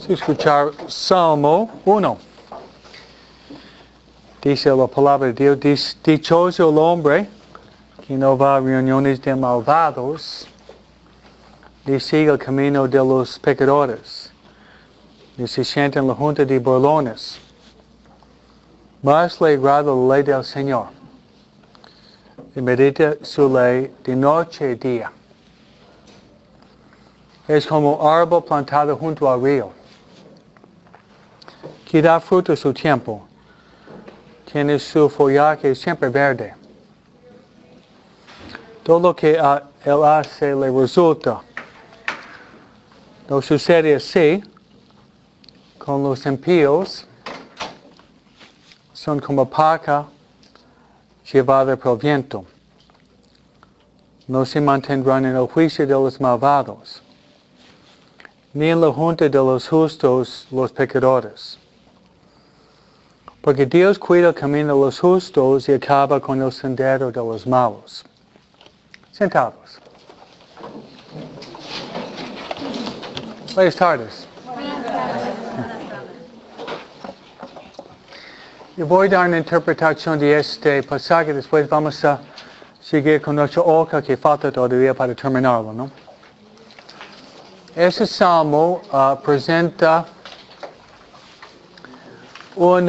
Escuchar Salmo 1. Dice la palabra de Dios, dichoso el hombre que no va a reuniones de malvados, ni sigue el camino de los pecadores, ni se sienta en la junta de burlones. Mas le agrada la ley del Señor, y medita su ley de noche y día. Es como árbol plantado junto al río, que da fruto a su tiempo. Tiene su follaje siempre verde. Todo lo que él hace le resulta. No sucede así con los impíos. Son como paja llevada por el viento. No se mantendrán en el juicio de los malvados, ni en la junta de los justos los pecadores. Porque Dios cuida el camino de los justos y acaba con el sendero de los malos. Sentados. Buenas tardes. Yo voy a dar una interpretación de este pasaje, después vamos a seguir con nuestra hoja que falta todavía para terminarlo, ¿no? Este salmo presenta un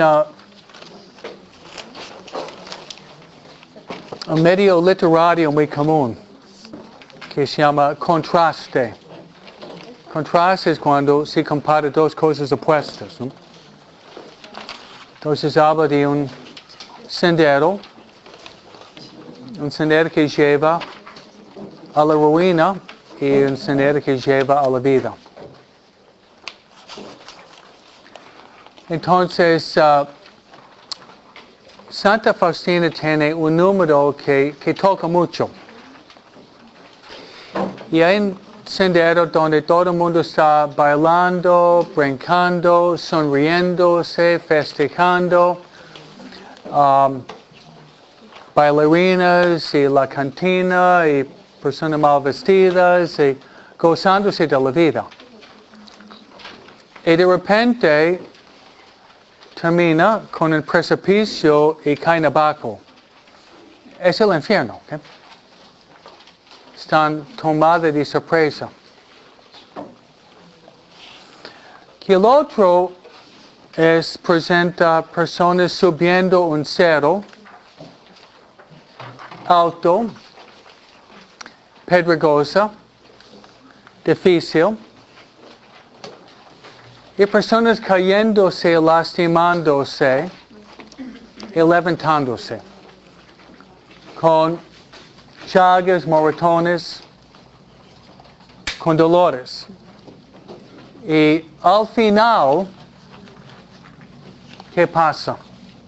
medio literario muy común que se llama contraste. Contraste es cuando se compara dos cosas opuestas, ¿no? Entonces habla de un sendero que lleva a la ruina y un sendero que lleva a la vida. Entonces, Santa Faustina tiene un número que toca mucho. Y hay un sendero donde todo el mundo está bailando, brincando, sonriéndose, festejando. Bailarinas y la cantina y personas mal vestidas y gozándose de la vida. Y de repente termina con un precipicio y caen abajo. Es el infierno. ¿Okay? Están tomados de sorpresa. Que el otro presenta personas subiendo un cerro alto, pedregosa, difícil, y personas cayéndose, lastimándose y levantándose con llagas, moretones, con dolores. Y al final, ¿qué pasa?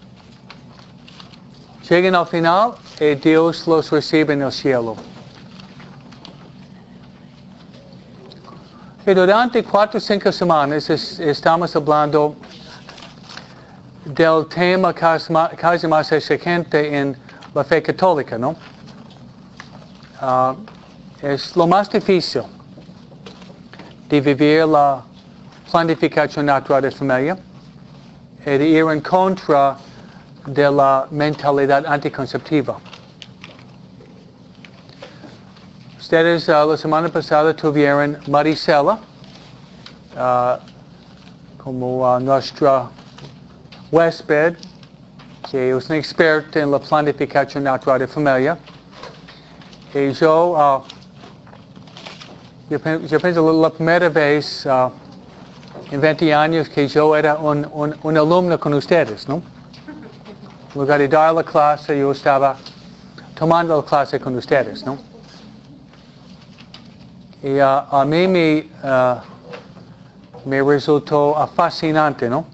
Llegan al final y Dios los recibe en el cielo. Y durante 4 o 5 semanas estamos hablando del tema casi más exigente en la fe católica, ¿no? Es lo más difícil de vivir la planificación natural de familia y de ir en contra de la mentalidad anticonceptiva. Ustedes la semana pasada tuvieron Marisela como nuestra huésped, que es una experta en la planificación natural de familia. Y yo pienso la primera vez en 20 años que yo era un alumno con ustedes, ¿no? En lugar de dar la clase, yo estaba tomando la clase con ustedes, ¿no? Y a mí me resultó fascinante, ¿no?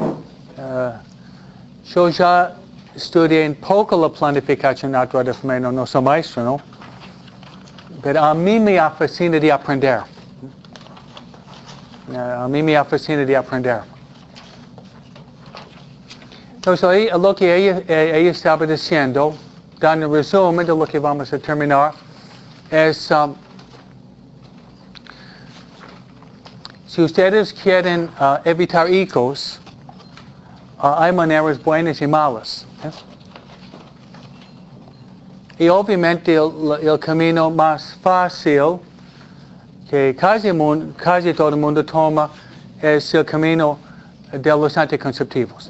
Yo ya estudié un poco la planificación natural de familia, no soy maestro, ¿no? Pero a mí me fascina de aprender. A mí me fascina de aprender. Entonces, lo que ella estaba diciendo, dando un resumen de lo que vamos a terminar, es si ustedes quieren evitar hijos, hay maneras buenas y malas. Y obviamente el camino más fácil que casi todo el mundo toma es el camino de los anticonceptivos.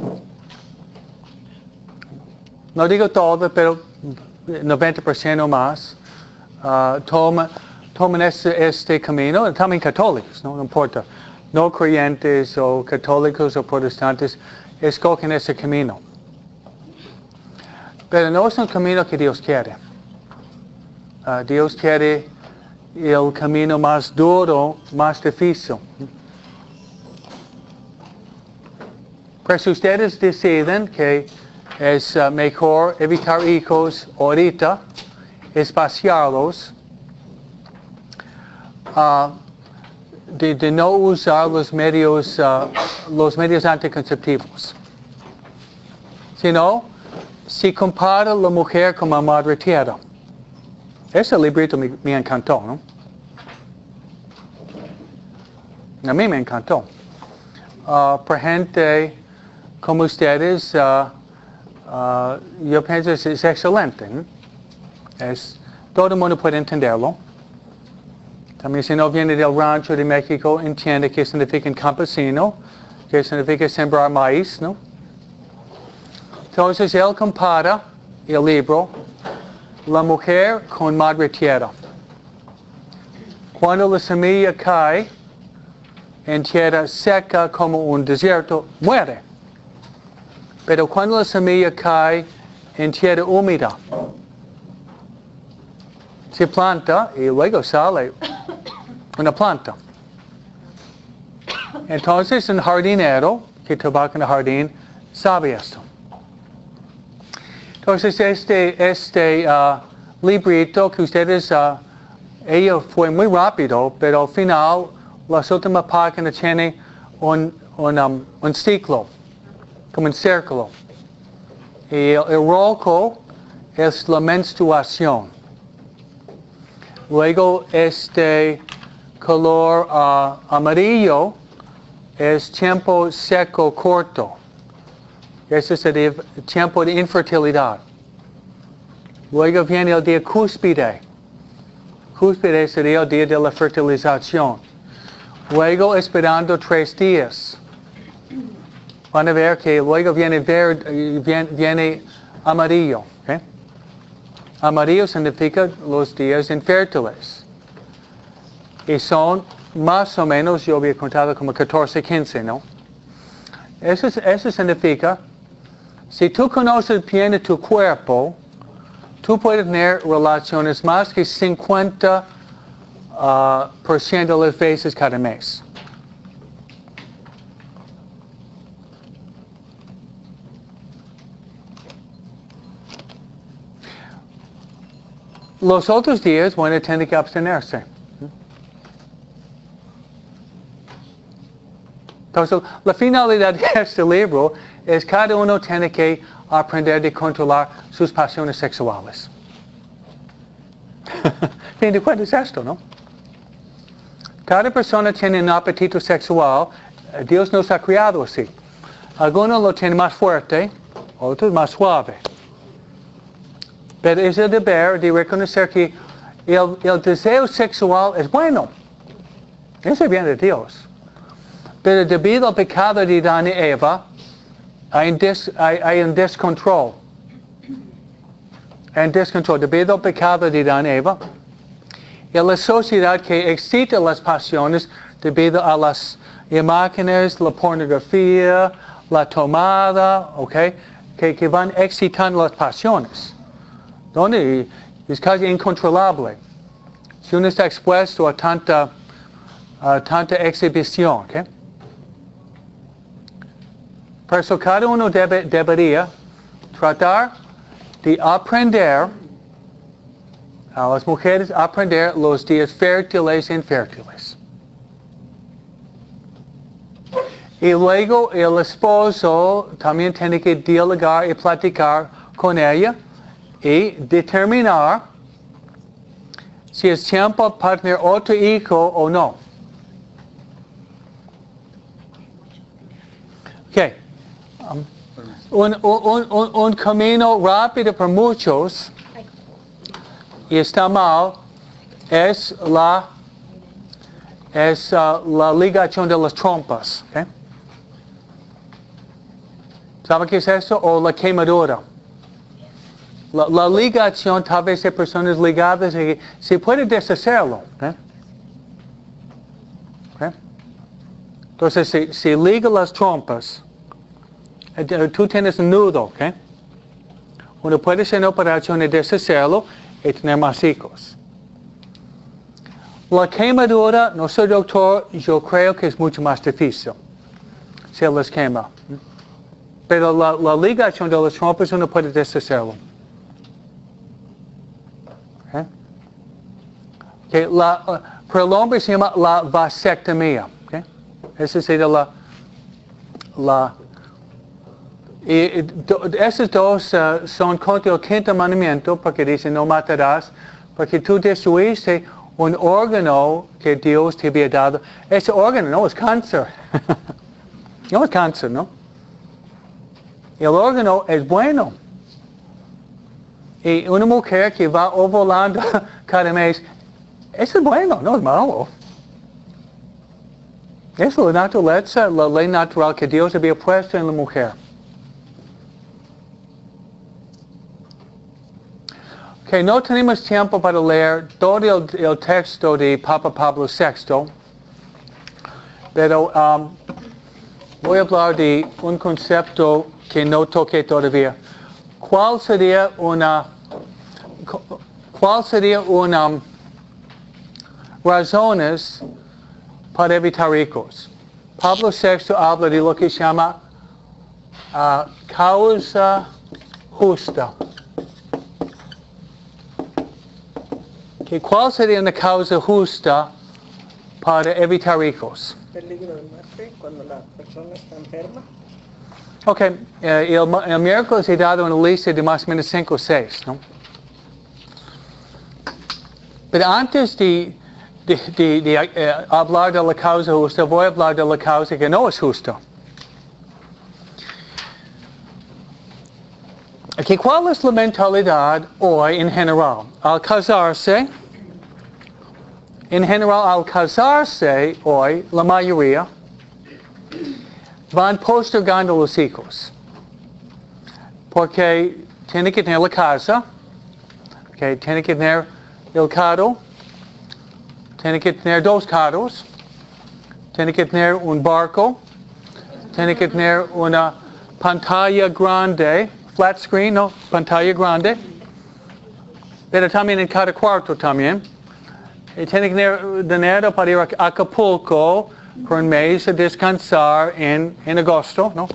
No digo todo, pero 90% o más toman este camino, también católicos, no importa, no creyentes o católicos o protestantes, escogen ese camino. Pero no es un camino que Dios quiere. Dios quiere el camino más duro, más difícil. Pero si ustedes deciden que es mejor evitar hijos ahorita, espaciarlos, de no usar los medios anticonceptivos. Sino, si compara la mujer con la madre tierra. Ese librito me encantó, ¿no? A mí me encantó. Por gente como ustedes, yo pienso que es excelente, ¿no? Todo el mundo puede entenderlo. También si no viene del rancho de México, entiende qué significa campesino, qué significa sembrar maíz, ¿no? Entonces él compara el libro, la mujer con madre tierra. Cuando la semilla cae en tierra seca como un desierto, muere. Pero cuando la semilla cae en tierra húmeda, se planta y luego sale una planta. Entonces un jardinero que trabaja en el jardín sabe esto. Entonces este librito que ustedes, ella fue muy rápido, pero al final las últimas páginas tiene un ciclo, como un círculo. Y el rojo es la menstruación. Luego este color amarillo es tiempo seco corto. Ese sería el tiempo de infertilidad. Luego viene el día cúspide. Cúspide sería el día de la fertilización. Luego esperando 3 días. Van a ver que luego viene viene amarillo. ¿Okay? Amarillo significa los días infértiles. Y son más o menos, yo había contado como 14, 15, ¿no? Eso significa, si tú conoces bien tu cuerpo, tú puedes tener relaciones más que 50% de las veces cada mes. Los otros días van a tener que abstenerse. Entonces, la finalidad de este libro es cada uno tiene que aprender a controlar sus pasiones sexuales. Fin de cuentas es esto, ¿no? Cada persona tiene un apetito sexual. Dios nos ha creado así. Algunos lo tienen más fuerte, otros más suave. Pero es el deber de reconocer que el deseo sexual es bueno. Eso viene de Dios. Pero debido al pecado de Adán y Eva, hay un descontrol. Debido al pecado de Adán y Eva, y la sociedad que excita las pasiones debido a las imágenes, la pornografía, la tomada, ¿okay? que van excitando las pasiones. Donde es casi incontrolable. Si uno está expuesto a tanta exhibición, ¿okay? Por eso cada uno debería tratar de aprender, a las mujeres aprender los días fértiles e infértiles. Y luego el esposo también tiene que dialogar y platicar con ella y determinar si es tiempo para tener otro hijo o no. un camino rápido para muchos, y está mal, es la ligación de las trompas. ¿Okay? ¿Sabe qué es eso? O la quemadura. La ligación, tal vez hay personas ligadas y se puede deshacerlo. ¿Okay? ¿Okay? Entonces, si liga las trompas, tú tienes un nudo, ¿ok? Uno puede hacer una operación de deshacerlo y tener más hijos. La quemadura, no soy doctor, yo creo que es mucho más difícil. Se les quema. Pero la ligación de las trompas uno puede deshacerlo. ¿Okay? Okay, para el hombre se llama la vasectomía. ¿Okay? Esa sería y esos dos son contra el quinto mandamiento, porque dice no matarás, porque tú destruiste un órgano que Dios te había dado. Ese órgano no es cáncer. No es cáncer, ¿no? El órgano es bueno. Y una mujer que va ovulando cada mes, eso es bueno, no es malo. Es la naturaleza, la ley natural que Dios había puesto en la mujer. Okay, no tenemos tiempo para leer todo el texto de Papa Pablo VI, pero voy a hablar de un concepto que no toqué todavía. ¿Cuál sería una razones para evitar hijos? Pablo VI habla de lo que se llama causa justa. ¿Cuál sería una causa justa para evitar hijos? Peligro de muerte cuando la persona está enferma. Ok, el miércoles he dado una lista de más o menos 5 o 6, ¿no? Pero antes de hablar de la causa justa, voy a hablar de la causa que no es justa. Okay, ¿cuál es la mentalidad hoy en general? Al casarse hoy, la mayoría van postergando los hijos. Porque tienen que tener la casa, okay, tienen que tener el carro, tienen que tener 2 carros, tienen que tener un barco, tienen que tener una pantalla grande, flat screen, no, pantalla grande, pero también en cada cuarto también. Y tienen que tener dinero para ir a Acapulco por un mes a descansar en agosto, ¿no?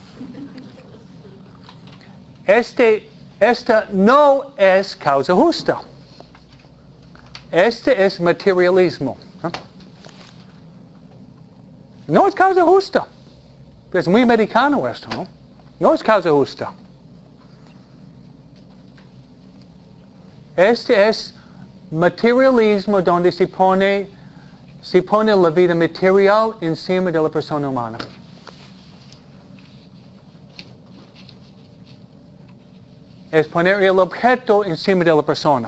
Esta no es causa justa. Este es materialismo. No es causa justa. Es muy americano esto, ¿no? No es causa justa. Este es materialismo donde se pone la vida material encima de la persona humana. Es poner el objeto encima de la persona.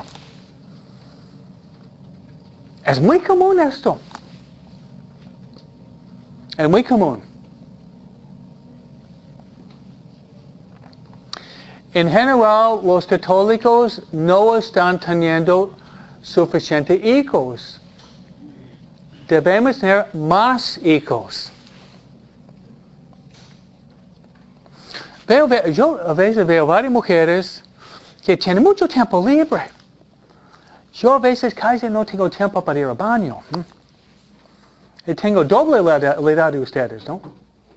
Es muy común esto. Es muy común. En general, los católicos no están teniendo suficientes hijos. Debemos tener más hijos. Yo a veces veo varias mujeres que tienen mucho tiempo libre. Yo a veces casi no tengo tiempo para ir al baño. Y tengo doble la edad de ustedes, ¿no?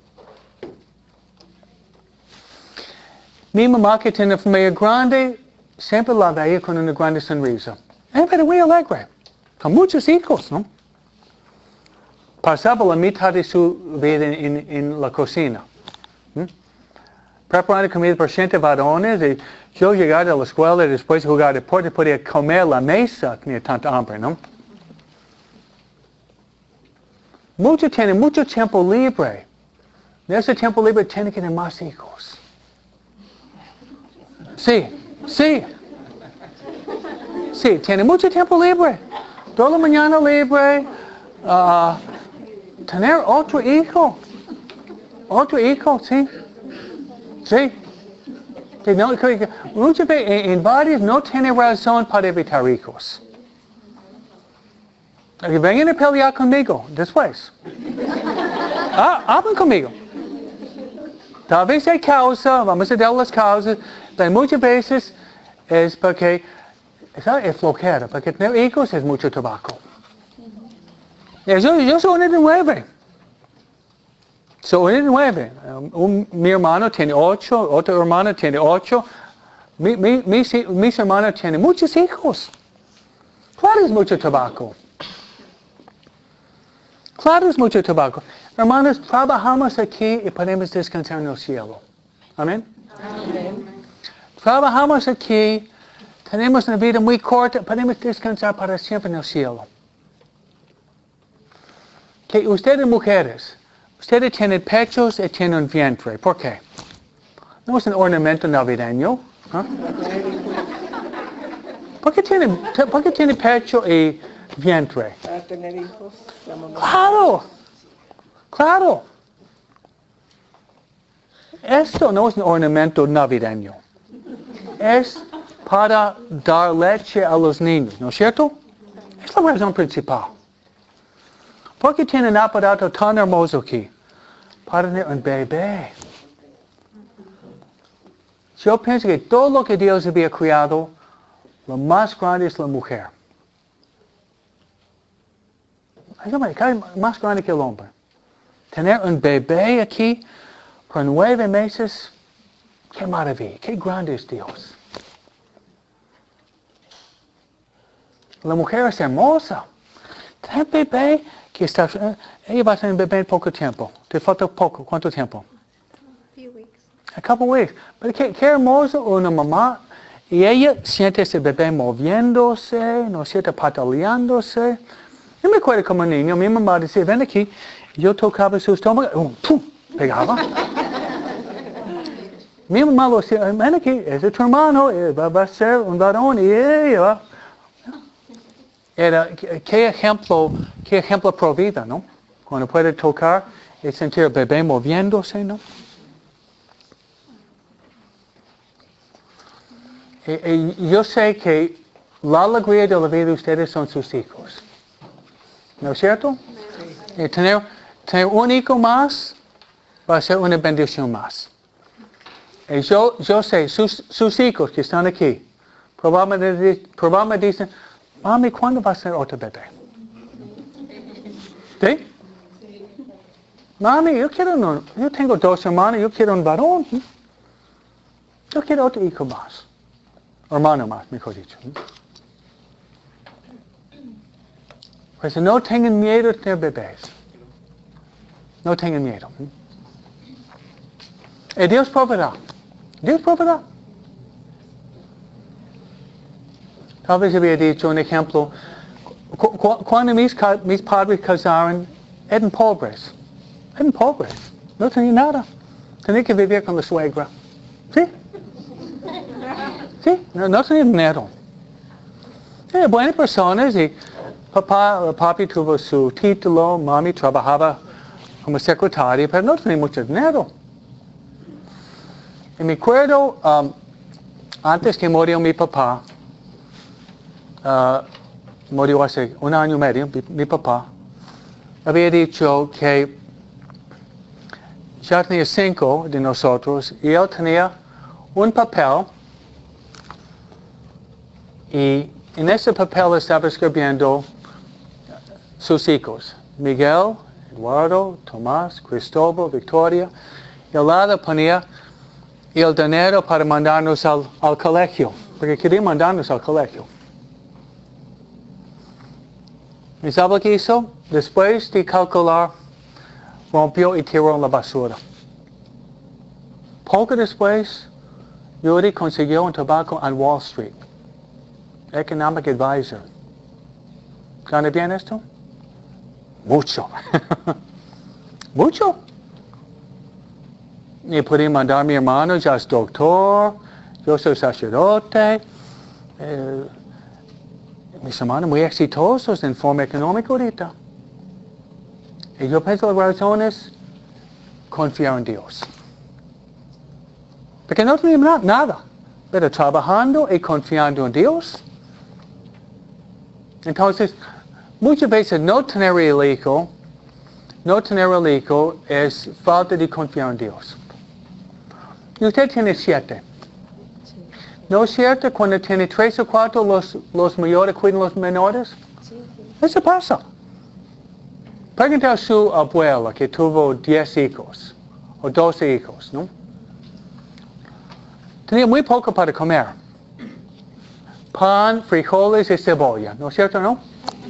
Mi mamá, que tiene una familia grande, siempre la veía con una grande sonrisa. Era muy alegre, con muchos hijos, ¿no? Pasaba la mitad de su vida en la cocina. Preparando comida para 100 varones, y yo llegar a la escuela y después de jugar deporte podía comer la mesa, tenía tanta hambre, ¿no? Tiene mucho tiempo libre. En ese tiempo libre tiene que tener más hijos. Sí, sí. Sí, tiene mucho tiempo libre. Toda la mañana libre. Tener otro hijo. Otro hijo, sí. Sí. Sí, no, muchas veces en varios no tiene razón para evitar hijos. Vengan a pelear conmigo después. Hablen conmigo. Tal vez hay causa, vamos a dar las causas, pero muchas veces es porque es flojera, porque tener hijos es mucho trabajo. Yo soy uno de 9. Soy uno de 9. Mi hermano tiene 8, otro hermano tiene 8. Mis hermanos tienen muchos hijos. Claro, es mucho trabajo. Claro, es mucho trabajo. Hermanos, trabajamos aquí y podemos descansar en el cielo. Amén. Amén. Trabajamos aquí, tenemos una vida muy corta, podemos descansar para siempre en el cielo. Que ustedes mujeres, ustedes tienen pechos y tienen un vientre. ¿Por qué? No es un ornamento navideño. ¿Eh? ¿Por qué tiene pecho y vientre? Para tener hijos. La mamá. Claro. Claro. Esto no es un ornamento navideño. Es para dar leche a los niños, ¿no es cierto? Es la razón principal. ¿Por qué tiene un aparato tan hermoso aquí? Para tener un bebé. Yo pienso que todo lo que Dios había creado, lo más grande es la mujer. Es más grande que el hombre. Tener un bebé aquí por 9 meses, qué maravilla, qué grande es Dios. La mujer es hermosa. Tener un bebé que está... ella va a tener un bebé en poco tiempo. Te falta poco. ¿Cuánto tiempo? A couple weeks. Pero qué hermoso una mamá. Y ella siente ese bebé moviéndose, no siente pataleándose. Yo me acuerdo como niño, mi mamá decía, ven aquí. Yo tocaba su estómago, ¡pum! Pegaba. Mi mamá lo decía, ven aquí, ese es tu hermano, va a ser un varón. Y ella... qué ejemplo pro vida, ¿no? Cuando puede tocar y sentir el bebé moviéndose, ¿no? Y yo sé que la alegría de la vida de ustedes son sus hijos. ¿No es cierto? Sí. Y tener un hijo más va a ser una bendición más. Y yo sé, sus hijos que están aquí, probablemente dicen, mami, ¿cuándo va a ser otro bebé? ¿Sí? Mami, yo tengo 2 hermanos, yo quiero un varón. Yo quiero otro hijo más. Hermano más, mejor dicho. Pues no tengan miedo de tener bebés. No tengan miedo. Y Dios proveerá. Dios proveerá. Tal vez había dicho un ejemplo. Cuando mis padres casaron, eran pobres. Eran pobres. No tenían nada. Tenían que vivir con la suegra. ¿Sí? Sí, no tenían dinero. Buenas personas y papi tuvo su título, mami trabajaba como secretaria, pero no tenía mucho dinero. Y me acuerdo, antes que murió mi papá, murió hace 1 año y medio, mi papá, había dicho que ya tenía 5 de nosotros y él tenía un papel y en ese papel estaba escribiendo sus hijos, Miguel, Eduardo, Tomás, Cristóbal, Victoria, y al lado ponía el dinero para mandarnos al colegio, porque quería mandarnos al colegio. ¿Y sabe lo que hizo? Después de calcular, rompió y tiró en la basura. Poco después, Yuri consiguió un trabajo en Wall Street. Economic Advisor. ¿Gana bien esto? Mucho. Mucho. Y pude mandar a mi hermano, ya es doctor, Yo soy sacerdote. Mis hermanos muy exitosos en forma económica ahorita. Y yo pienso las razones, confiar en Dios. Porque no tenemos nada, pero trabajando y confiando en Dios. Entonces, muchas veces no tener el hijo es falta de confiar en Dios. Y usted tiene 7. ¿No es cierto cuando tiene 3 o 4 los mayores cuidan los menores? Eso pasa. Pregunta a su abuela que tuvo 10 hijos o 12 hijos, ¿no? Tenía muy poco para comer. Pan, frijoles y cebolla, ¿no es cierto, no?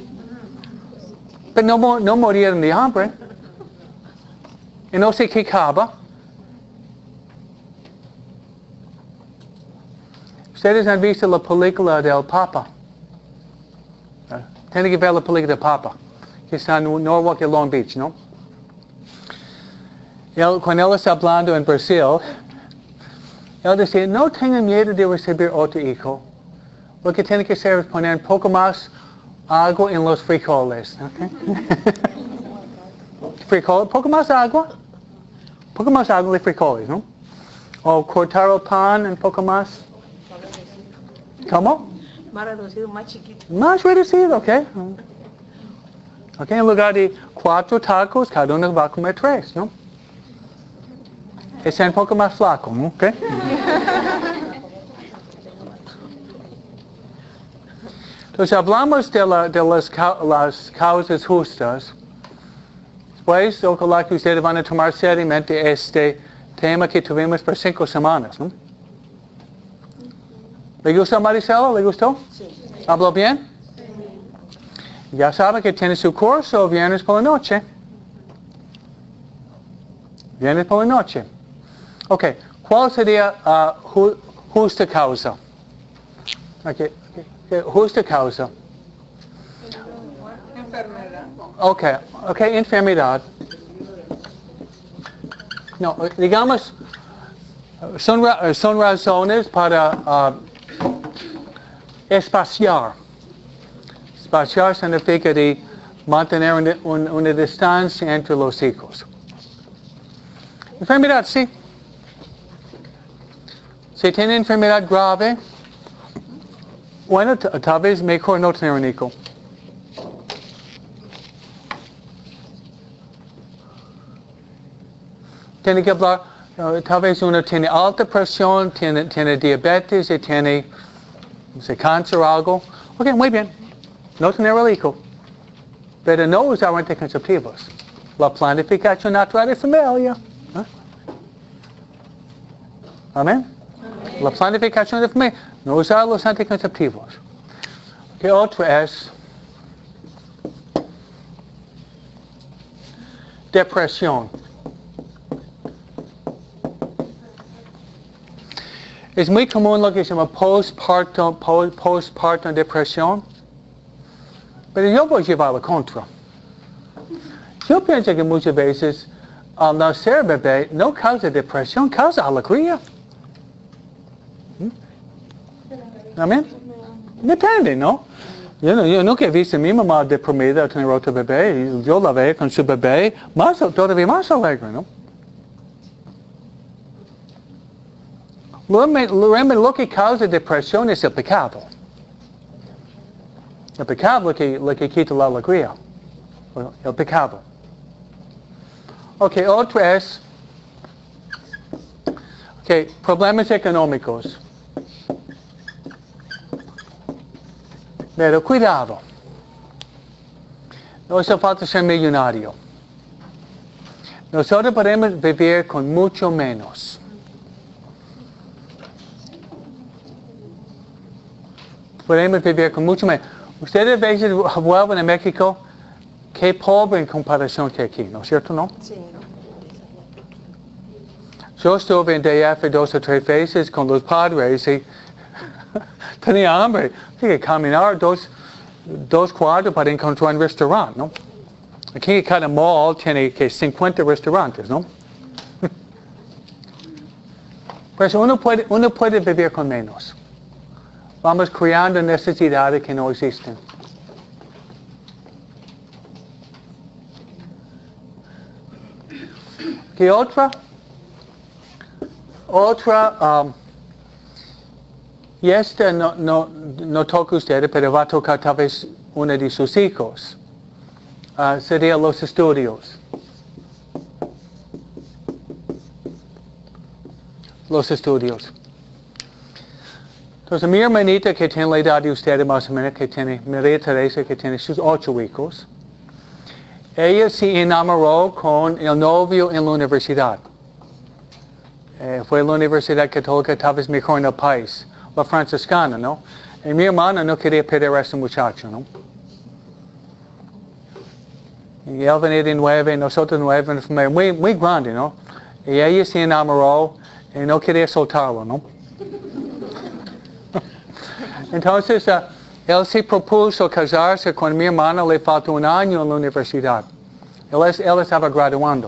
Pero no morían de hambre. Y no se quejaba. Ustedes han visto la película del Papa. Tienen que ver la película del Papa, que está en Norwalk y Long Beach, ¿no? Cuando él está hablando en Brasil, él decía, no tengan miedo de recibir otro hijo. Lo que tienen que hacer es poner un poco más agua en los frijoles. ¿Okay? Poco más agua de frijoles, ¿no? O cortar el pan un poco más. ¿Cómo? Más reducido, más chiquito. Más reducido, ok. Ok, en lugar de 4 tacos, cada uno va a comer 3, ¿no? Es un poco más flaco, ¿no? Ok. Entonces hablamos de las causas justas. Pues, ojalá que ustedes van a tomar seriamente este tema que tuvimos por 5 semanas, ¿no? ¿Le gustó, Maricela? ¿Le gustó? Sí. ¿Habló bien? Sí. Ya sabe que tiene su curso viernes por la noche. Viernes por la noche. Ok, ¿cuál sería justa causa? Okay. Justa causa. Enfermedad. Ok, enfermedad. No, digamos, son razones para espaciar. Espaciar significa de mantener una distancia entre los hijos. Enfermedad, sí. Si tiene enfermedad grave, bueno, tal vez mejor no tener un hijo. Tiene que hablar, tal vez uno tiene alta presión, tiene diabetes y tiene cáncer o algo. Ok, muy bien. No tener el hijo. Pero no usar anticonceptivos. La planificación natural de familia. ¿Eh? Amén. La planificación de familia. No usar los anticonceptivos. ¿Qué otro es? Depresión. Es muy común lo que se llama postpartum depresión. Pero yo voy a llevar la contra. Yo pienso que muchas veces al nacer bebé no causa depresión, causa alegría. Amén. Depende, ¿no? Yo nunca he visto a mi mamá deprimida al tener otro bebé. Y yo la veo con su bebé todavía más alegre, ¿no? Lo que causa depresión es el pecado. El pecado lo que quita la alegría. El pecado. Ok, otro es problemas económicos. Pero cuidado. No hace falta ser millonario. Nosotros podemos vivir con mucho menos. Podemos vivir con mucho menos. Ustedes a veces vuelven a México, qué pobre en comparación que aquí, ¿no es cierto, no? Sí. Yo estuve en DF 2 o 3 veces con los padres y tenía hambre. Tenía que caminar dos cuadras para encontrar un restaurante, ¿no? Aquí cada mall tiene 50 restaurantes, ¿no? Pues uno puede vivir con menos. Vamos creando necesidades que no existen. ¿Qué otra? Y esta no toca ustedes, pero va a tocar tal vez uno de sus hijos. Sería los estudios. Los estudios. Entonces mi hermanita que tiene la edad de ustedes más o menos, que tiene María Teresa, que tiene sus 8 hijos, ella se enamoró con el novio en la universidad. Fue la Universidad Católica tal vez mejor en el país, la franciscana, ¿no? Y mi hermana no quería perder a ese muchacho, ¿no? Y él venía de 9, nosotros 9, una familia muy, muy grande, ¿no? Y ella se enamoró y no quería soltarlo, ¿no? Entonces, él se propuso casarse con mi hermana, le faltó un año en la universidad. Él estaba graduando.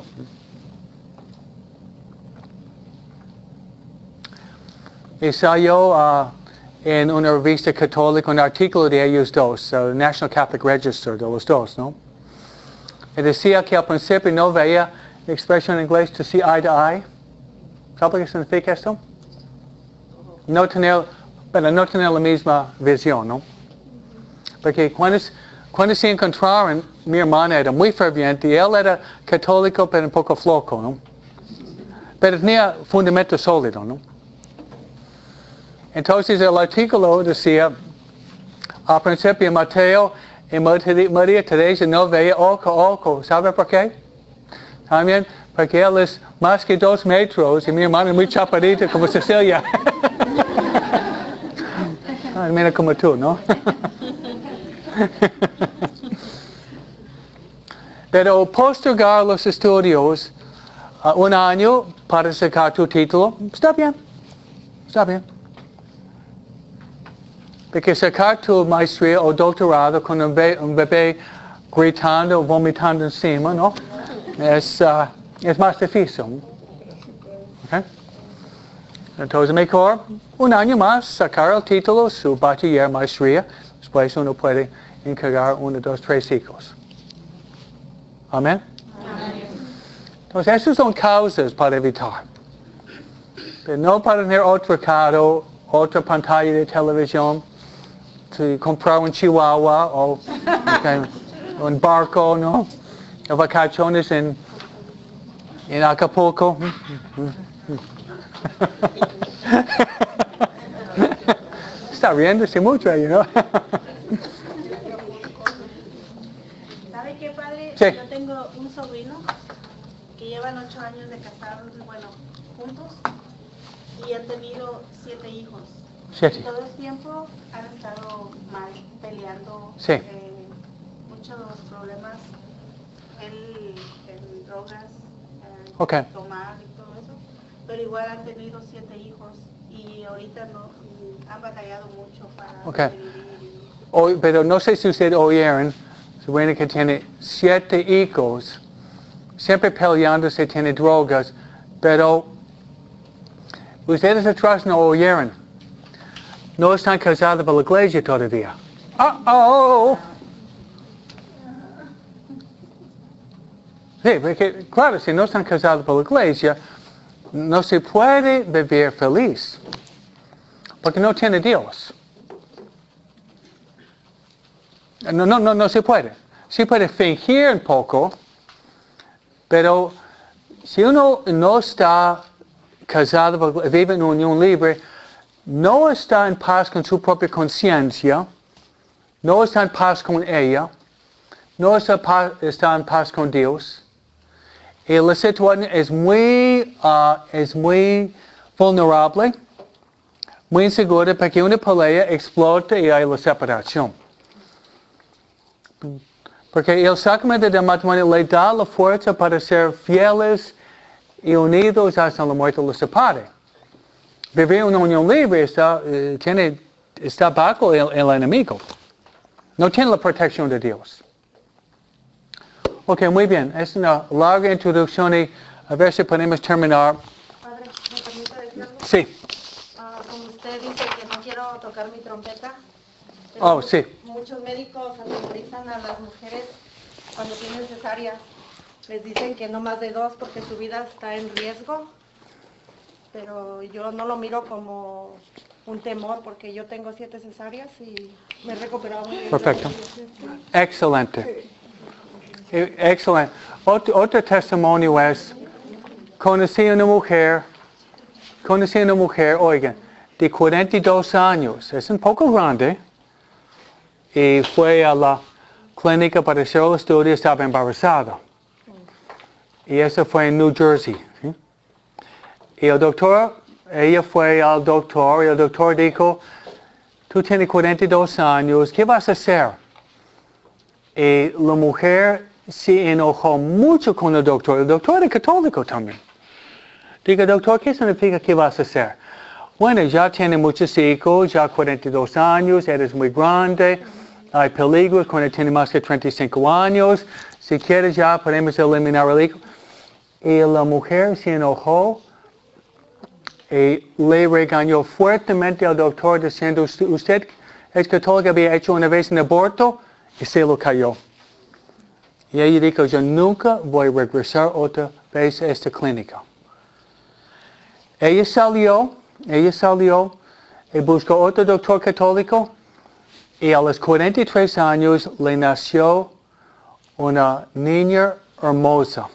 Y salió en una revista católica un artículo de ellos dos, el National Catholic Register de los dos, ¿no? Y decía que al principio no veía la expresión en inglés to see eye to eye. ¿Sabe qué significa esto? No tener la misma visión, ¿no? Porque cuando se encontraron, mi hermana era muy ferviente y él era católico pero un poco flojo, ¿no? Pero tenía fundamento sólido, ¿no? Entonces el artículo decía, al principio Mateo y María Teresa no veía ojo a ojo. ¿Sabe por qué? También porque él es más que 2 metros y mi hermana es muy chaparrita como Cecilia. Mira como tú, ¿no? Pero postergar los estudios un año para sacar tu título, está bien. Porque sacar tu maestría o doctorado con un bebé gritando o vomitando encima, ¿no? Es más difícil. ¿Okay? Entonces mejor un año más sacar el título, su bachiller, maestría. Después uno puede encargar 1, 2, 3 hijos. Amén. Entonces esas son causas para evitar. Pero no para tener otro carro, otra pantalla de televisión, comprar un chihuahua o un barco, ¿no? O vacaciones en Acapulco. Está riéndose mucho ahí, ¿no? ¿Sabe qué, padre? Sí. Yo tengo un sobrino que llevan 8 años de casados, bueno, juntos, y han tenido 7 hijos. 7. Todo el tiempo han estado mal, peleando, Sí. Muchos problemas, él en drogas, Okay. tomar y todo eso, pero igual han tenido 7 hijos y ahorita no han batallado mucho para sobrevivir. Pero no sé si ustedes oyeron, suena que tiene 7 hijos, siempre peleándose, tiene drogas, pero ustedes atrás no oyeron. No están casados por la iglesia todavía. Sí, porque claro, si no están casados por la iglesia, no se puede vivir feliz. Porque no tiene Dios. No se puede. Se puede fingir un poco, pero si uno no está casado, vive en unión libre, no está en paz con su propia conciencia, no está en paz con ella, no está en paz con Dios. Y la situación es muy vulnerable, muy insegura, porque una pelea explota y hay la separación. Porque el sacramento del matrimonio le da la fuerza para ser fieles y unidos hasta la muerte los separe. Vivir una unión libre está bajo el enemigo. No tiene la protección de Dios. Ok, muy bien. Es una larga introducción y a ver si podemos terminar. Padre, ¿me permite decir algo? Sí. Como usted dice que no quiero tocar mi trompeta. Oh, sí. Muchos médicos atemorizan a las mujeres cuando tienen cesárea. Les dicen que no más de 2 porque su vida está en riesgo. Pero yo no lo miro como un temor porque yo tengo 7 cesáreas y me he recuperado muy bien. Perfecto. Excelente. Excelente. Otro testimonio es, conocí a una mujer, oigan, de 42 años, es un poco grande, y fue a la clínica para hacer el estudio, estaba embarazada. Y eso fue en New Jersey. ¿Sí? Y ella fue al doctor, y el doctor dijo, tú tienes 42 años, ¿qué vas a hacer? Y la mujer se enojó mucho con el doctor era católico también. Digo, doctor, ¿qué significa que vas a hacer? Bueno, ya tiene muchos hijos, ya 42 años, eres muy grande, hay peligros cuando tiene más de 35 años, si quieres ya podemos eliminar el hijo. Y la mujer se enojó y le regañó fuertemente al doctor diciendo, usted es católico, había hecho una vez un aborto y se lo cayó. Y ella dijo, yo nunca voy a regresar otra vez a esta clínica. Ella salió y buscó otro doctor católico y a los 43 años le nació una niña hermosa.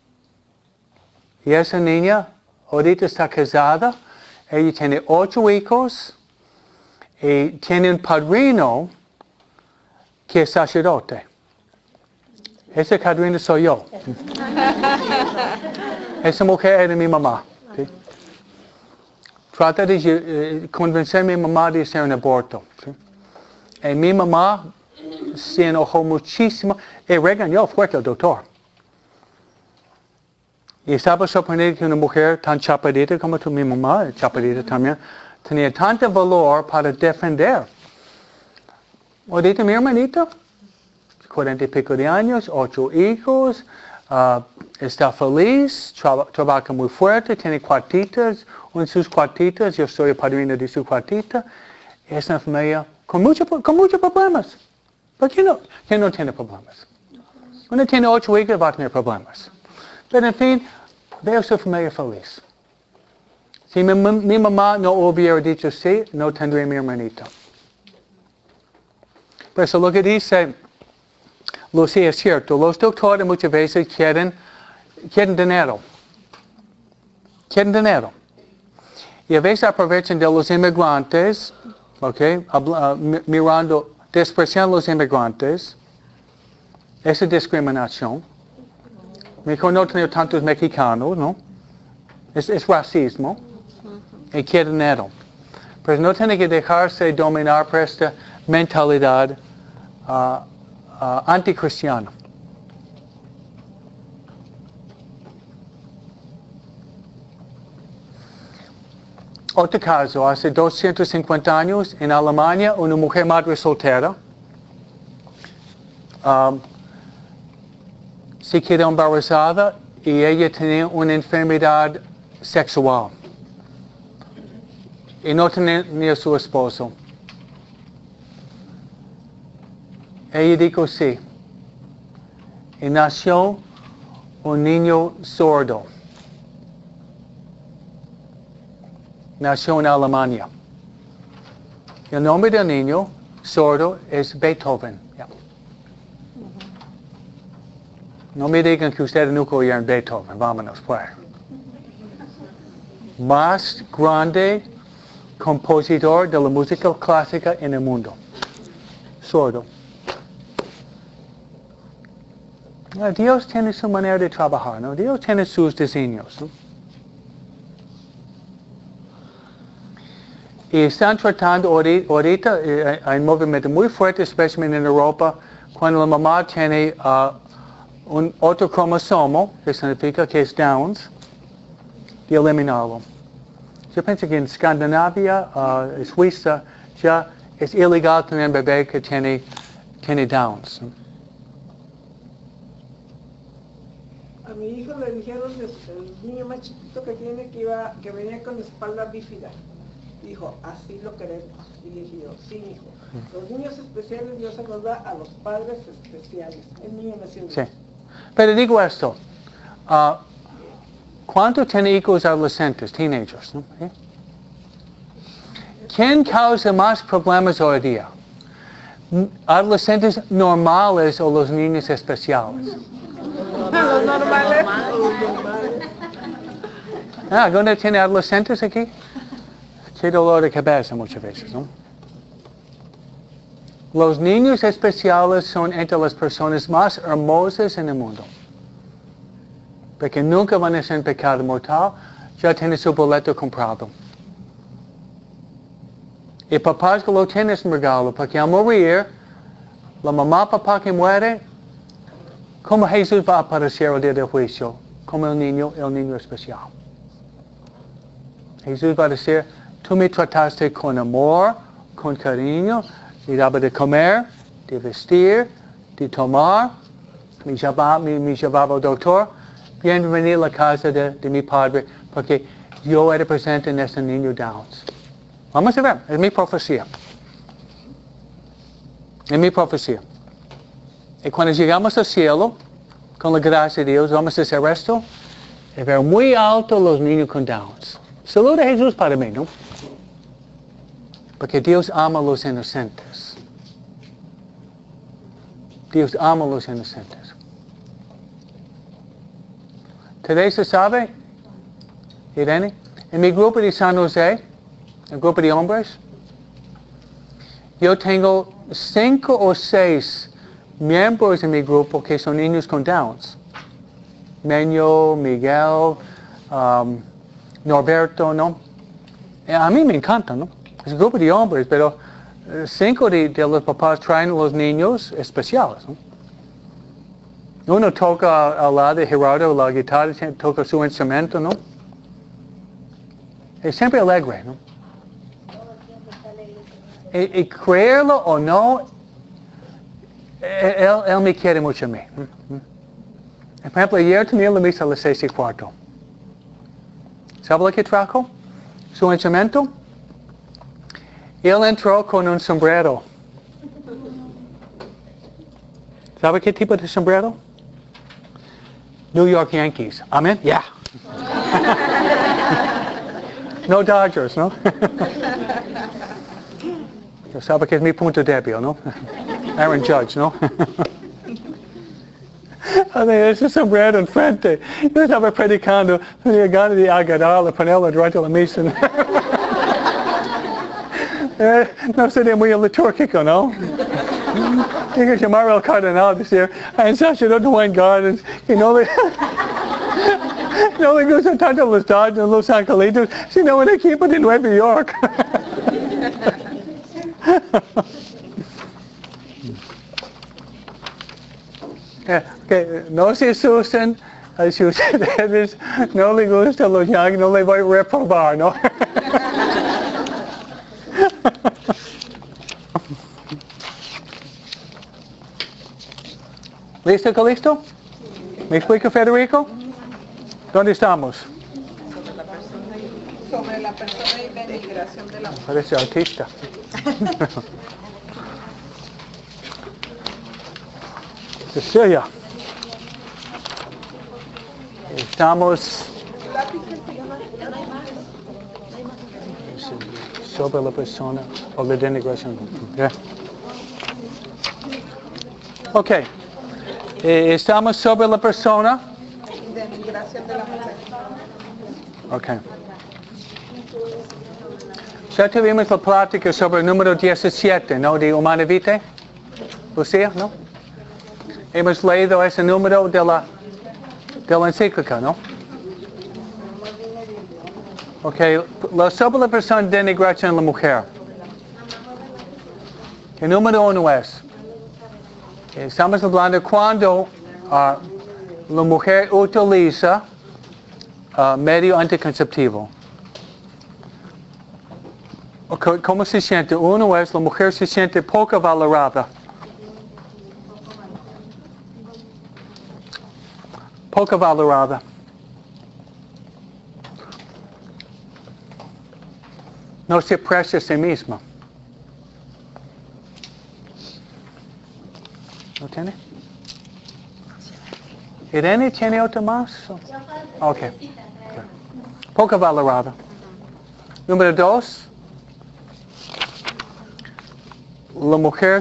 Y esa niña ahorita está casada, ella tiene 8 hijos y tiene un padrino que es sacerdote. Ese padrino soy yo. Esa mujer era mi mamá. ¿Sí? Trata de convencer a mi mamá de hacer un aborto. ¿Sí? Y mi mamá se enojó muchísimo y regañó fuerte al doctor. Y estaba sorprendido que una mujer tan chapadita como mi mamá, chapadita también, tenía tanto valor para defender. Ahorita mi hermanita, 40 y pico de años, 8 hijos, está feliz, trabaja muy fuerte, tiene cuartitas, en sus cuartitas, yo soy el padrino de su cuartita. Es una familia con muchos problemas. ¿Por qué no? ¿Quién no tiene problemas? Cuando tiene 8 hijos va a tener problemas. Pero en fin, veo su familia feliz. Si mi mamá no hubiera dicho sí, no tendría mi hermanito. Por eso lo que dice Lucía es cierto. Los doctores muchas veces quieren dinero. Quieren dinero. Y a veces aprovechan de los inmigrantes, despreciando los inmigrantes. Esa es discriminación. Mejor no tener tantos mexicanos, ¿no? Es racismo. Y quiere dinero. Pero no tiene que dejarse dominar por esta mentalidad anticristiana. Otro caso, hace 250 años en Alemania, una mujer madre soltera se quedó embarazada y ella tenía una enfermedad sexual. Y no tenía ni a su esposo. Ella dijo sí. Y nació un niño sordo. Nació en Alemania. El nombre del niño sordo es Beethoven. Yeah. No me digan que ustedes nunca oyeron Beethoven. Vámonos, pues. Más grande compositor de la música clásica en el mundo. Sordo. Dios tiene su manera de trabajar, ¿no? Dios tiene sus diseños, ¿no? Y están tratando ahorita, hay un movimiento muy fuerte, especialmente en Europa, cuando la mamá tiene un otro cromosomo, que significa que es Downs, y eliminarlo. Yo pienso que en Escandinavia, Suiza, ya es ilegal tener un bebé que tiene Downs. A mi hijo le dijeron, el niño más chiquito que tiene, que venía con espalda bífida. Dijo, así lo queremos. Y le dije yo, sí, hijo. Los niños especiales Dios se los da a los padres especiales. El niño nació bien. Sí. Pero digo esto. ¿Cuántos tienen hijos adolescentes, teenagers? ¿No? ¿Eh? ¿Quién causa más problemas hoy día? ¿Adolescentes normales o los niños especiales? Los normales. Los normales. ¿Alguno tiene adolescentes aquí? Qué dolor de cabeza muchas veces, ¿no? Los niños especiales son entre las personas más hermosas en el mundo. Porque nunca van a ser en pecado mortal, ya tienen su boleto comprado. Y papás que lo tienen es un regalo, porque al morir, la mamá papá que muere, como Jesús va a aparecer el día del juicio, como el niño especial. Jesús va a decir, tú me trataste con amor, con cariño, me daba de comer, de vestir, de tomar, me llevaba al doctor. Bienvenido a la casa de mi padre, porque yo era presente en este niño Downs. Vamos a ver, es mi profecía. Es mi profecía. Y cuando llegamos al cielo, con la gracia de Dios, vamos a hacer esto, y ver muy alto los niños con Downs. Saluda a Jesús para mí, ¿no? Porque Dios ama a los inocentes. Dios ama a los inocentes. Teresa sabe, Irene, en mi grupo de San José, el grupo de hombres, yo tengo 5 o 6 miembros en mi grupo que son niños con Downs. Meño, Miguel, Norberto, ¿no? A mí me encanta, ¿no? Es un grupo de hombres, pero 5 de los papás traen a los niños especiales, ¿no? Uno toca al lado de Gerardo la guitarra, toca su instrumento, ¿no? Es siempre alegre, ¿no? Y creerlo o no, él me quiere mucho a mí. Por ejemplo, ayer tenía la misa a las 6:15. ¿Sabe lo que trajo? Su instrumento. Él entró con un sombrero. ¿Sabe qué tipo de sombrero? New York Yankees. Amén? Yeah. No Dodgers, ¿no? Yo sabe que es mi punto débil, ¿no? Aaron Judge, ¿no? Ese sombrero enfrente. Yo estaba predicando, tenía ganas de agarrarlo, ponerlo durante la misa. No sería muy litúrgico, ¿no? Hay que llamar al cardenal y decir, en sacerdote Wayne Gardens, y no le gustan tanto los Dodgers, los Angelitos, sino un equipo de Nueva York. Okay, no se asusten, si ustedes no les gustan los Yankees, no les voy a reprobar, ¿no? ¿Listo, Calisto? ¿Me explica, Federico? ¿Dónde estamos? Sobre la persona y la denigración de la mujer. Parece artista. Cecilia. Estamos sobre la persona o la denigración. Ok. Estamos sobre la persona. Denigración de la mujer. Ok. Ya tuvimos la plática sobre el número 17, ¿no? De Humana Vitae. Lucía, ¿no? Hemos leído ese número de la encíclica, ¿no? Ok. Sobre la persona de denigración de la mujer. El número 1 es. Estamos hablando cuando la mujer utiliza medio anticonceptivo. ¿Cómo se siente? Uno es, la mujer se siente poco valorada. poco valorada. No se aprecia a sí misma. ¿No tiene? ¿Irene tiene otro más? Ok. Poco valorada. Número 2. La mujer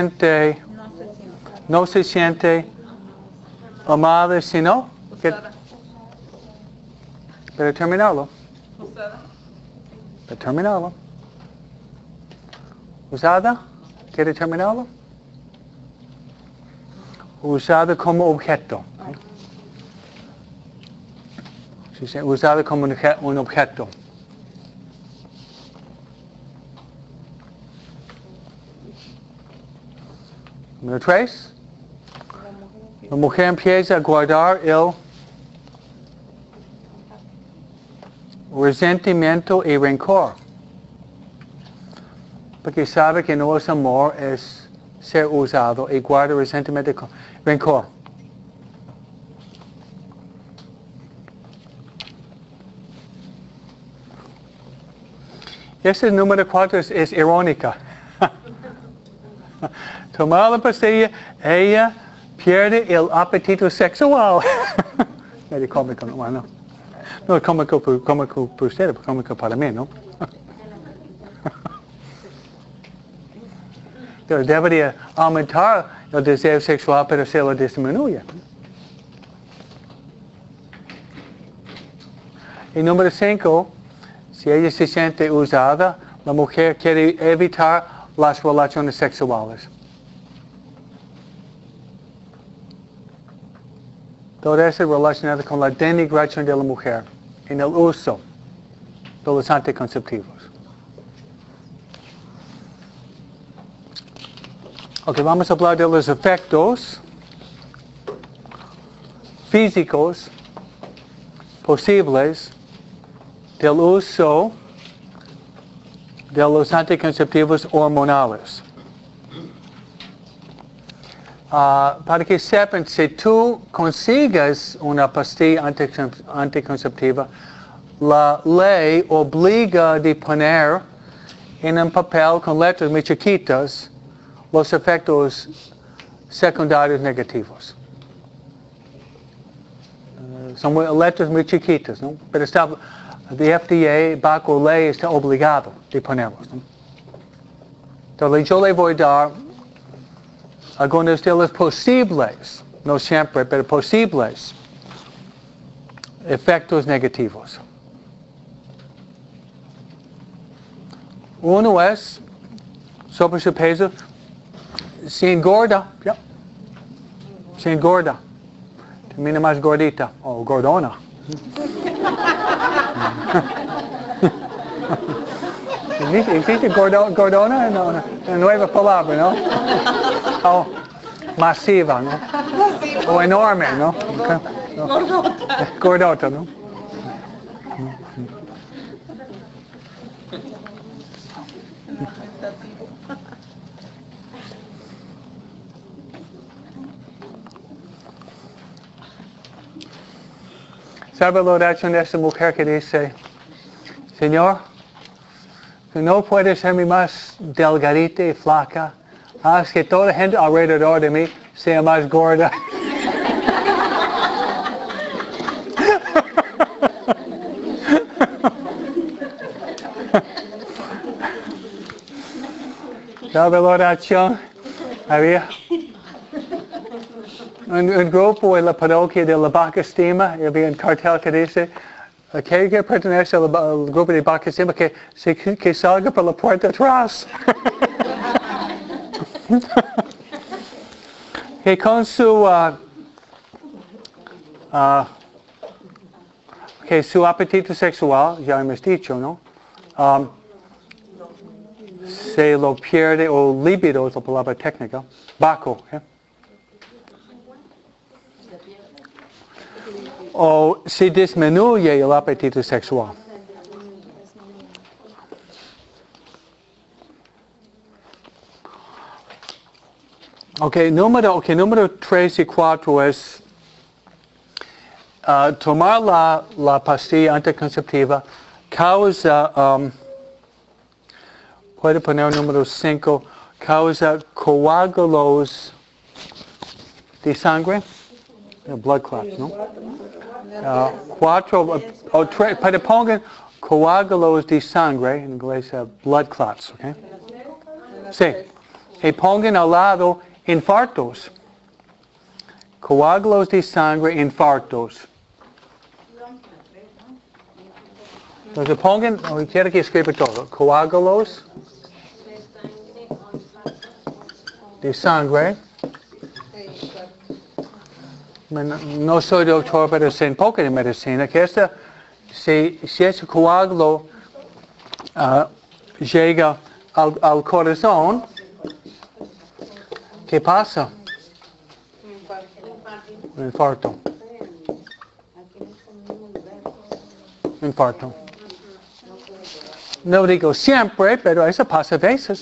no se siente amada, sino para terminarlo. Para terminarlo. Usada. ¿Quiere terminarlo? Usada como objeto. Usada como un objeto. Número 3. La mujer empieza a guardar el resentimiento y rencor. Porque sabe que no es amor, es ser usado y guarda resentimiento y rencor. Este número 4 es irónica. Tomar la pastilla, ella pierde el apetito sexual. Medio cómico, ¿no? Bueno, no es cómico para usted, es cómico para mí, ¿no? Pero debería aumentar el deseo sexual, pero se lo disminuye. Y número 5, si ella se siente usada, la mujer quiere evitar las relaciones sexuales. Todo eso es relacionado con la denigración de la mujer en el uso de los anticonceptivos. Ok, vamos a hablar de los efectos físicos posibles del uso de los anticonceptivos hormonales. Para que sepan, si tú consigues una pastilla anticonceptiva, la ley obliga de poner en un papel con letras muy chiquitas los efectos secundarios negativos. Son letras muy chiquitas, ¿no? Pero el FDA, bajo ley, está obligado de ponerlos, ¿no? Entonces yo le voy a dar algunos de los posibles, no siempre, pero posibles efectos negativos. Uno es, sobre su peso, se engorda, ¿ya? Se engorda. Termina más gordita, o gordona. ¿Existe gordona? No, una nueva palabra, ¿no? O masiva, ¿no? O enorme, ¿no? Okay. Gordota, ¿no? ¿Sabe la oración de esta mujer que dice, Señor, que no puede serme más delgadita y flaca, haz que toda la gente alrededor de mí sea más gorda? ¿Sabe la oración? Había un grupo en la parroquia de la Baja Estima, y había un cartel que dice, que pertenece al grupo de Baja Estima, que salga por la puerta atrás. Que con su su apetito sexual, ya hemos dicho, ¿no? Se lo pierde, o libido es la palabra técnica, bajo. O se disminuye el apetito sexual. Número 3 y 4 es tomar la pastilla anticonceptiva causa, puede poner el número 5, causa coágulos de sangre, blood clots, ¿no? 4 o 3, pero pongan coágulos de sangre, en inglés blood clots, ¿ok? Sí, y pongan al lado infartos. Coágulos de sangre, infartos. Entonces pongan, quiero que escriba todo, coágulos de sangre. No soy doctor, pero sé un poco de medicina, que si ese coágulo llega al corazón, ¿qué pasa? Un infarto. Infarto. No digo siempre, pero eso pasa a veces.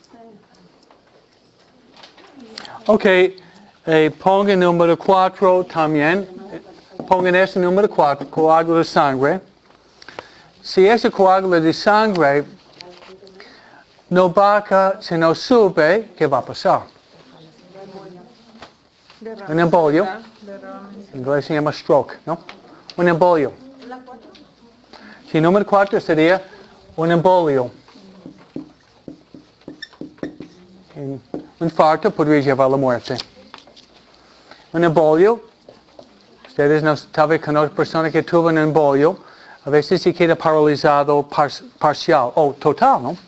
Ok, pongan número 4 también. Pongan ese número 4, coágulo de sangre. Si ese coágulo de sangre no baja, si no sube, ¿qué va a pasar? Un embolio. En inglés se llama stroke, ¿no? Un embolio. Si número 4 sería un embolio. Un infarto podría llevar a la muerte. Un embolio, ustedes no tal vez conocen personas que tuvo un embolio, a veces se queda paralizado parcial o total, ¿no?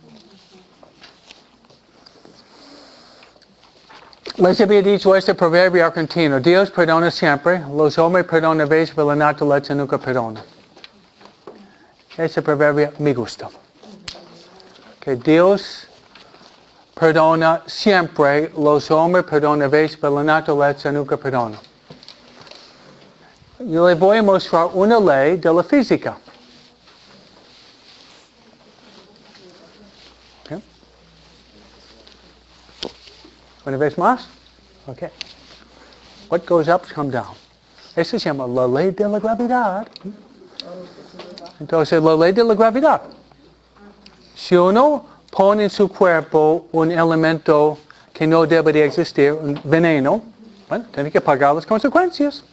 Les había dicho este proverbio argentino, Dios perdona siempre, los hombres perdonan a veces, pero la naturaleza nunca perdona. Ese proverbio me gusta. Que Dios perdona siempre, los hombres perdonan a veces, pero la naturaleza nunca perdona. Yo les voy a mostrar una ley de la física. Okay. Una vez más. Okay. What goes up comes down. Eso se llama la ley de la gravedad. Entonces, la ley de la gravedad. Si uno pone en su cuerpo un elemento que no debe de existir, un veneno, bueno, tiene que pagar las consecuencias.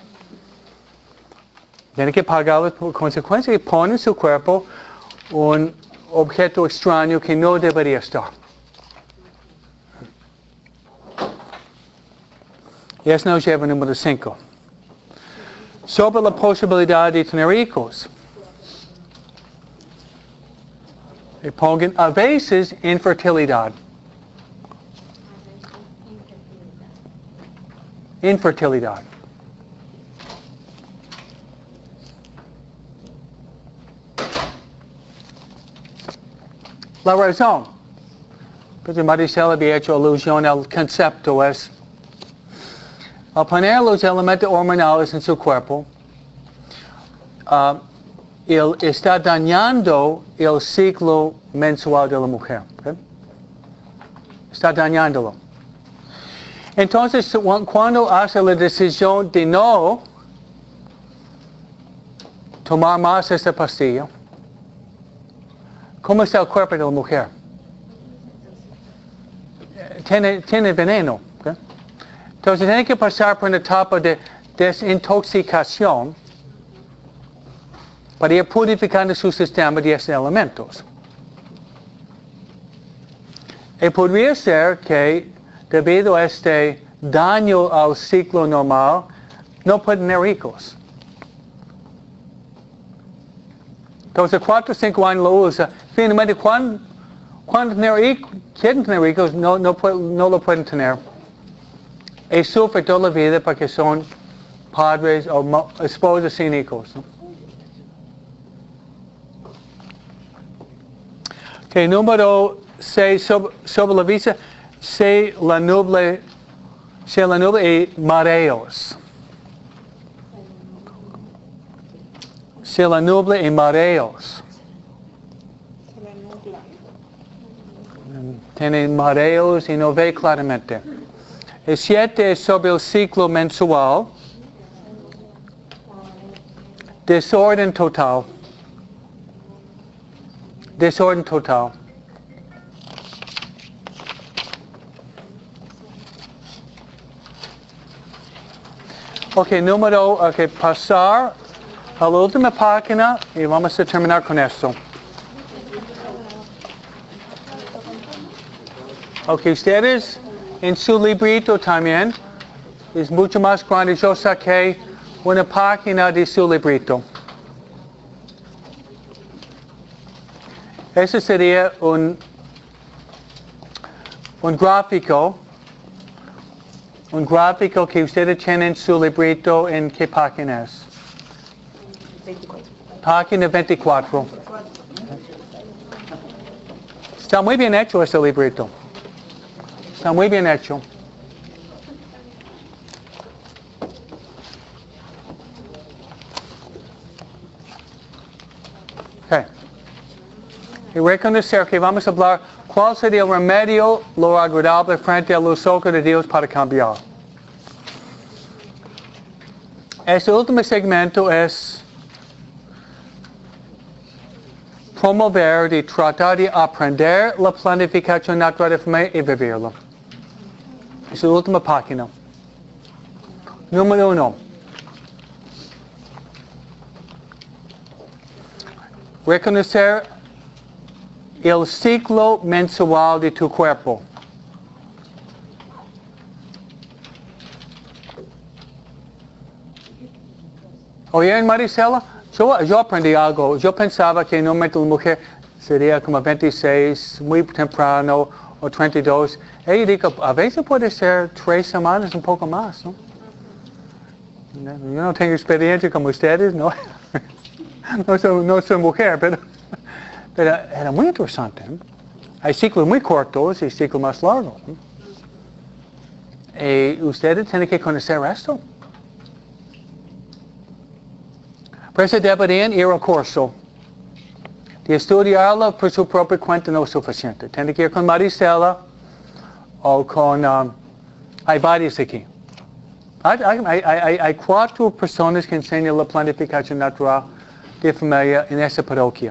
Tiene que pagar las consecuencias y pone en su cuerpo un objeto extraño que no debería estar. Y eso nos lleva al número 5. Sobre la posibilidad de tener hijos. Y pongan a veces infertilidad. Infertilidad. La razón. Porque Maricela había hecho alusión al concepto es al poner los elementos hormonales en su cuerpo, él está dañando el ciclo mensual de la mujer. ¿Okay? Está dañándolo. Entonces, cuando hace la decisión de no tomar más esta pastilla, ¿cómo está el cuerpo de la mujer? Tiene veneno. ¿Okay? Entonces tiene que pasar por una etapa de desintoxicación para ir purificando su sistema de estos elementos. Y podría ser que debido a este daño al ciclo normal, no pueden tener hijos. Entonces 4 o 5 años lo usa. Finalmente cuando quieren tener hijos, no lo pueden tener. Y sufren toda la vida porque son padres o esposos sin hijos. ¿No? Okay, número 6 sobre la vista, se la nube y mareos. Se la nube y mareos. Tiene mareos y no ve claramente. El 7 es sobre el ciclo mensual. Desorden total. Desorden total. Ok, pasar a la última página y vamos a terminar con esto. Ok, ustedes en su librito también, es mucho más grande, yo saqué una página de su librito. Ese sería un gráfico que ustedes tienen en su librito. ¿En qué página es? 24. Página 24. Está muy bien hecho este librito. Está muy bien hecho. Okay. Y reconocer que vamos a hablar cuál sería el remedio, lo agradable frente a los ojos de Dios para cambiar. Este último segmento es promover y tratar de aprender la planificación natural de familia y vivirla. Es la última página. Número 1. Reconocer el ciclo mensual de tu cuerpo. ¿Oyeron, Marisela? Yo aprendí algo. Yo pensaba que normalmente la mujer sería como 26, muy temprano, o 32. Ella dijo, a veces puede ser 3 semanas, un poco más, ¿no? Yo no tengo experiencia como ustedes, ¿no? no soy mujer, pero era muy interesante, ¿no? Hay ciclos muy cortos y ciclos más largos, ¿no? Y ustedes tienen que conocer esto. Por eso deberían ir al curso. De estudiarlo por su propia cuenta no es suficiente. Tienen que ir con Marisela o con... hay varios aquí. Hay 4 personas que enseñan la planificación natural de familia en esa parroquia.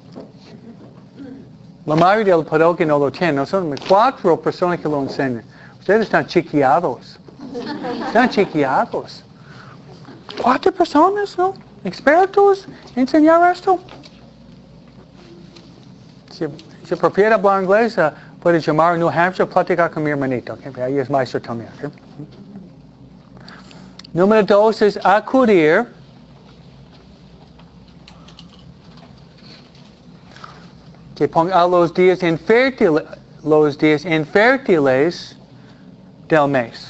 La mayoría de la parroquia no lo tienen. Son 4 personas que lo enseñan. Ustedes están chequeados. Están chequeados. 4 personas, ¿no? Expertos en enseñar esto. Si prefiere hablar inglés, puede llamar a New Hampshire, platicar con mi hermanito. Okay? Ahí es maestro también. Okay? Número 2 es acudir que ponga los días infértiles del mes.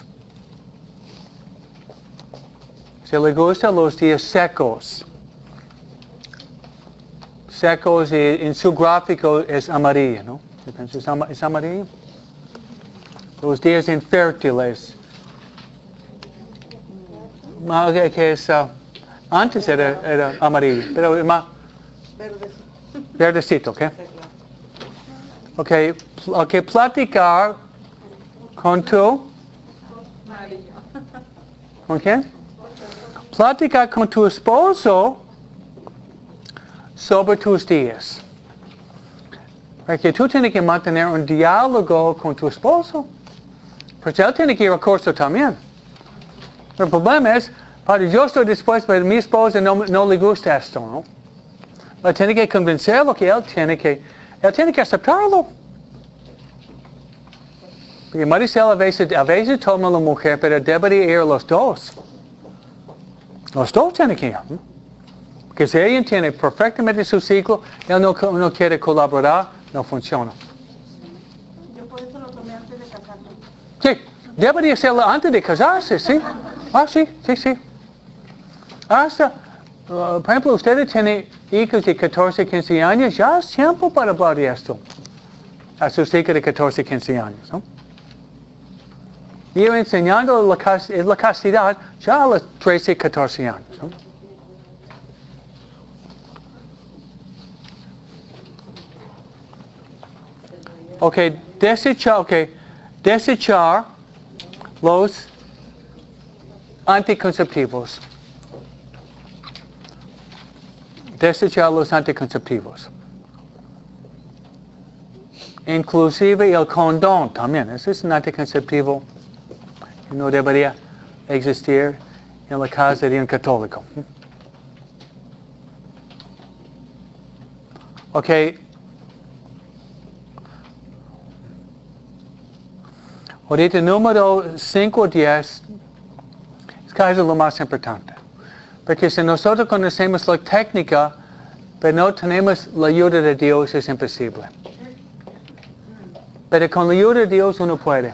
Si le gustan los días secos. Secos y en su gráfico es amarillo, ¿no? ¿Es amarillo? Los días infértiles. Que es, antes era amarillo, pero más verdecito, ¿ok? Ok, platicar con tu... ¿Con quién? Platicar con tu esposo sobre tus días. Porque tú tienes que mantener un diálogo con tu esposo. Porque él tiene que ir al curso también. El problema es, Padre, yo estoy dispuesto, pero mi esposa no le gusta esto, ¿no? Él tiene que convencerlo que él tiene que aceptarlo. Porque Marisela a veces toma la mujer, pero debería ir los dos. Los dos tienen que ir. ¿No? Porque si ella entiende perfectamente su ciclo, él no quiere colaborar, no funciona. Yo por eso lo tomé antes de casarme. Sí, debería hacerlo antes de casarse, ¿sí? Sí. Hasta, por ejemplo, ustedes tienen hijos de 14, 15 años, ya es tiempo para hablar de esto. A sus hijos de 14, 15 años, ¿no? Ir enseñando la castidad ya a los 13, 14 años, ¿no? Desechar los anticonceptivos. desechar los anticonceptivos. Inclusive el condón también. Ese es un anticonceptivo que no debería existir en la casa de un católico. Ok. Ahorita número 5 o 10 es casi lo más importante. Porque si nosotros conocemos la técnica, pero no tenemos la ayuda de Dios, es imposible. Pero con la ayuda de Dios uno puede.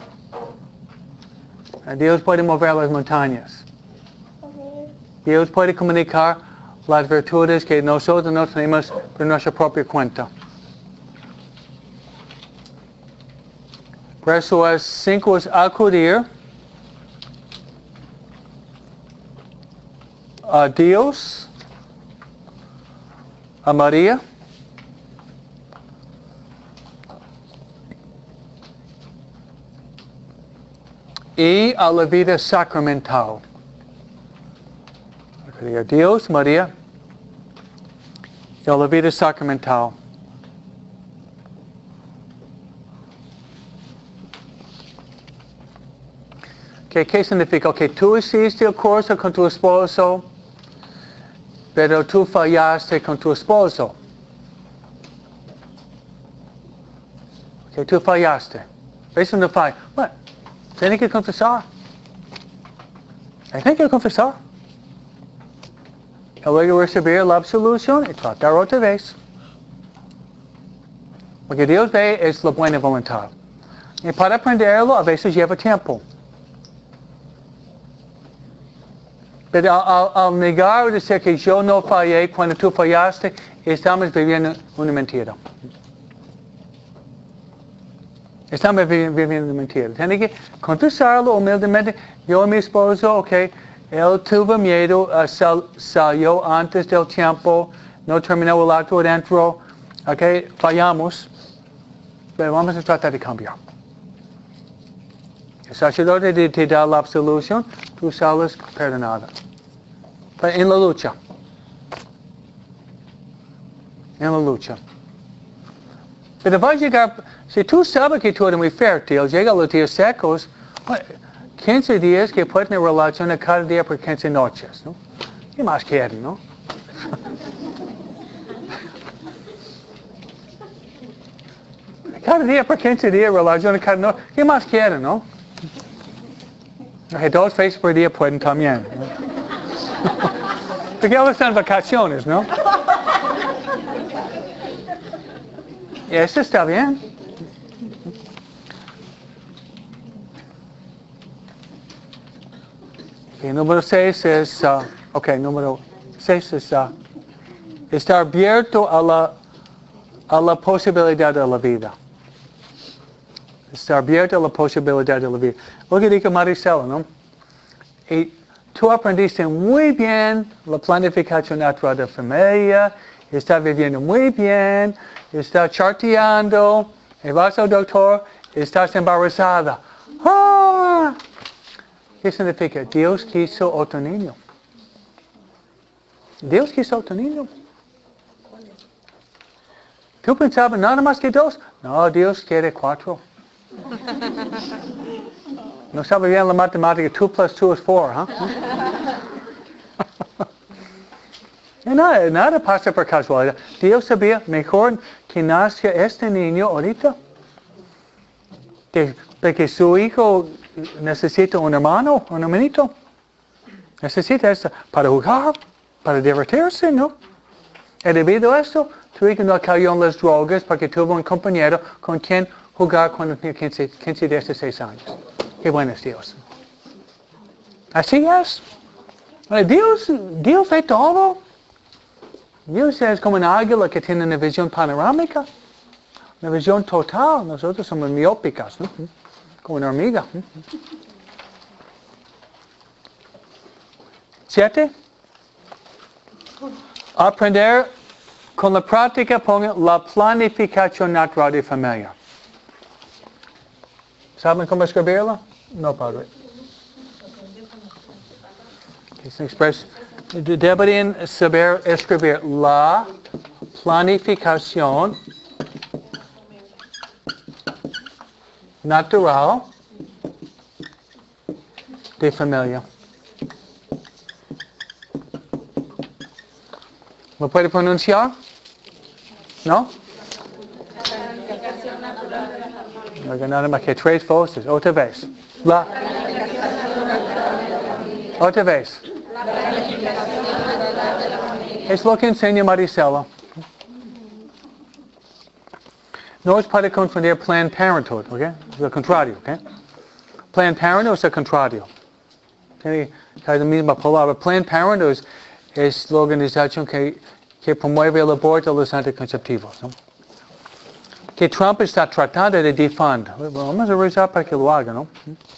Dios puede mover las montañas. Dios puede comunicar las virtudes que nosotros no tenemos por nuestra propia cuenta. Verso 5 es acudir a Dios, a María, y a la vida sacramental. Acudir a Dios, María, y a la vida sacramental. ¿Qué significa? Que tú hiciste el curso con tu esposo, pero tú fallaste con tu esposo. Que tú fallaste. Eso no falla. Bueno, tienes que confesar. Tienes que confesar. Y luego recibir la absolución y tratar otra vez. Lo que Dios ve es la buena voluntad. Y para aprenderlo a veces lleva tiempo. Pero al negar o decir que yo no fallé cuando tú fallaste, estamos viviendo una mentira. Estamos viviendo una mentira. Tiene que confesarlo humildemente. Yo y mi esposo, ok, él tuvo miedo, salió antes del tiempo, no terminó el acto adentro, ok, fallamos, pero vamos a tratar de cambiar. El sacerdote te da la absolución, tú sales perdonado. En la lucha. En la lucha. Pero va a llegar, si tú sabes que tú eres muy fértil, llega los días secos, 15 días que pueden tener relación cada día por 15 noches, ¿no? ¿Qué más quieren, no? Cada día por 15 días relación cada noche, ¿qué más quieren, no? 2 veces por día pueden también, ¿no? Porque ahora están en vacaciones, ¿no? Y eso está bien. Y número 6 es, número 6 es estar abierto a la posibilidad de la vida. Estar abierto a la posibilidad de la vida. Lo que dijo Maricela, ¿no? Y tú aprendiste muy bien la planificación natural de familia, estás viviendo muy bien, estás charteando, y vas al doctor, estás embarazada. ¡Ah! ¿Qué significa? Dios quiso otro niño. Dios quiso otro niño. ¿Tú pensabas nada más que 2? No, Dios quiere 4. No sabe bien la matemática, 2 plus 2 es 4, ¿eh? Nada pasa por casualidad. Dios sabía mejor que nazca este niño ahorita. Porque su hijo necesita un hermano, un hermanito. Necesita esto para jugar, para divertirse, ¿no? Y debido a esto, tu hijo no cayó en las drogas porque tuvo un compañero con quien jugar cuando tenía 15 16 años. Qué bueno es Dios. Así es. Dios ve todo. Dios es como un águila que tiene una visión panorámica. Una visión total. Nosotros somos miópicas, ¿no? Como una hormiga. 7. Aprender con la práctica, pongan la planificación natural de familia. ¿Saben cómo escribirla? No, padre. deberían saber escribir la planificación natural de familia. ¿Lo puede pronunciar? ¿No? No, nada más que 3 voces. Otra vez. Otra vez. Es lo que enseña Marisela. No es para confundir Planned Parenthood, ¿ok? Es lo contrario, ¿ok? Planned Parenthood es el contrario. Tiene la misma palabra. Planned Parenthood es la organización que promueve el aborto de los anticonceptivos, ¿no? Que Trump está tratando de defender. Vamos a rezar para que lo haga, ¿no?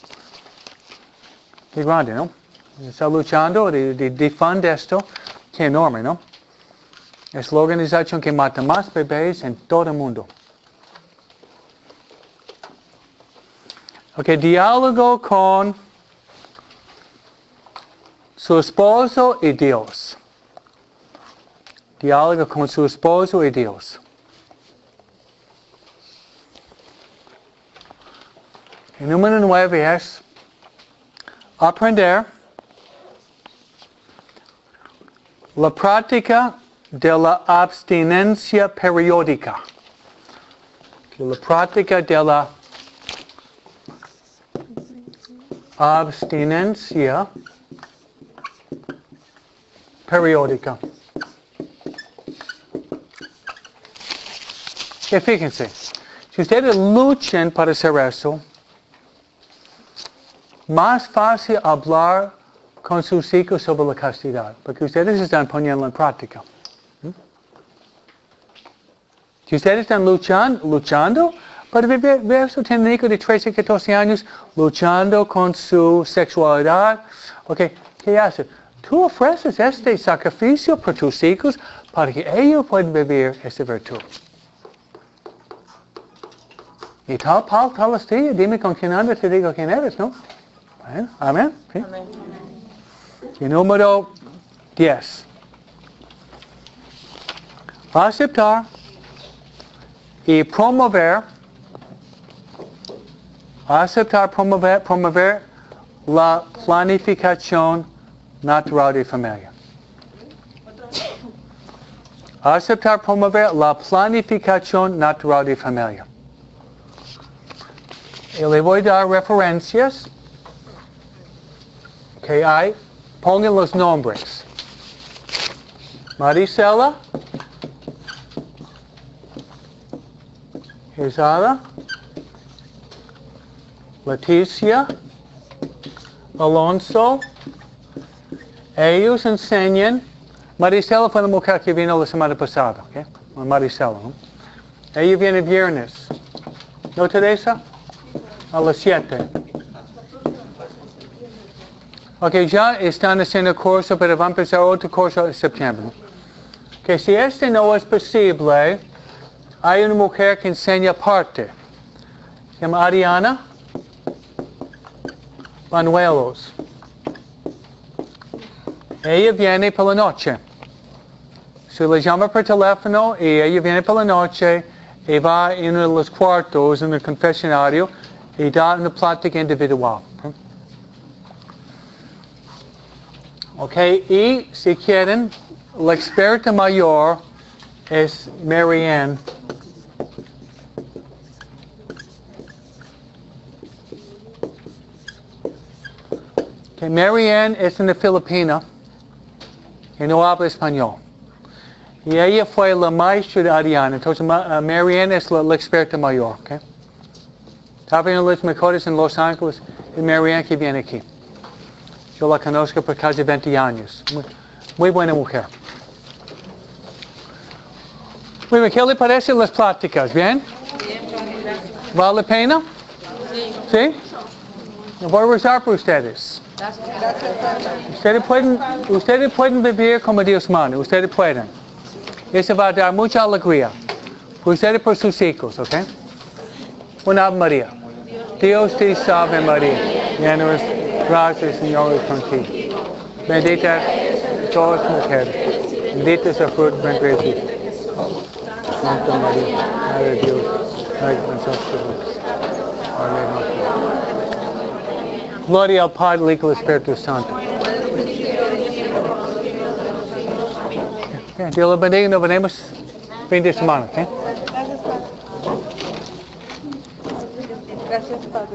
Qué grande, ¿no? Está luchando de defender esto. Qué enorme, ¿no? Es la organización que mata más bebés en todo el mundo. Ok, diálogo con su esposo y Dios. Diálogo con su esposo y Dios. El número 9 es aprender la práctica de la abstinencia periódica. La práctica de la abstinencia periódica. Que fíjense, si ustedes luchan para hacer eso, más fácil hablar con sus hijos sobre la castidad, porque ustedes están poniendo en práctica. Si ustedes están luchando para vivir eso, tienen un hijo de 13, 14 años luchando con su sexualidad, okay, ¿qué hace? Tú ofreces este sacrificio por tus hijos para que ellos puedan vivir esta virtud. Y tal astilla, dime con quién andas, te digo quién eres, ¿no? Bueno, amén. ¿Sí? Amén. Y número 10. Aceptar y promover la planificación natural de familia. Aceptar, promover la planificación natural de familia. Y le voy a dar referencias que hay. Pongan los nombres. Marisela, Isada, Leticia, Alonso. Ellos enseñan. Marisela fue la mujer que vino la semana pasada, ¿ok? Marisela, ¿no? Ella viene viernes. ¿No, Teresa? A las 7. Ok, ya están haciendo el curso, pero va a empezar otro curso en septiembre. Que si este no es posible, hay una mujer que enseña aparte. Se llama Ariana Banuelos. Ella viene por la noche. Se le llama por teléfono y ella viene por la noche y va en uno de los cuartos, en el confesionario, y da una plática individual. Ok, y si quieren, la experta mayor es Marianne. Okay, Marianne es una filipina y no habla español. Y ella fue la maestra de Ariana. Entonces, Marianne es la experta mayor. Okay? Está viendo los mejores en Los Ángeles y Marianne que viene aquí. Yo la conozco por casi 20 años. Muy buena mujer. Muy bien, ¿qué le parecen las pláticas? ¿Bien? ¿Vale la pena? Sí. ¿Sí? Voy a rezar por ustedes. Ustedes pueden vivir como Dios manda. Ustedes pueden. Eso va a dar mucha alegría. Ustedes por sus hijos, ¿ok? Una Ave María. Dios te salve María. Llena eres gracias, Señor, es contigo. Bendita todas las mujeres. Bendito es el fruto de tu vientre, Jesús. Santa María, Madre de Dios, ruega por nosotros. Aleluya. Gloria al Padre, al Hijo y al Espíritu Santo. Dios los bendiga, nos veremos fin de semana. Gracias, Padre. Gracias, Padre.